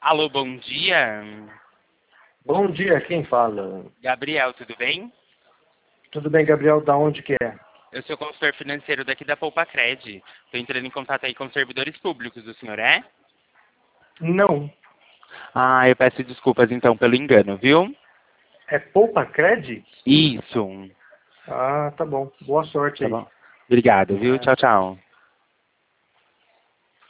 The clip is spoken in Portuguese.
Alô, bom dia. Bom dia, quem fala? Gabriel, tudo bem? Tudo bem, Gabriel? Da onde que é? Eu sou consultor financeiro daqui da Poupacred. Estou entrando em contato aí com os servidores públicos. O senhor é? Não. Ah, eu peço desculpas então pelo engano, viu? É Poupa Cred? Isso. Ah, tá bom. Boa sorte Tá aí. bom. Obrigado, viu? É. Tchau, tchau.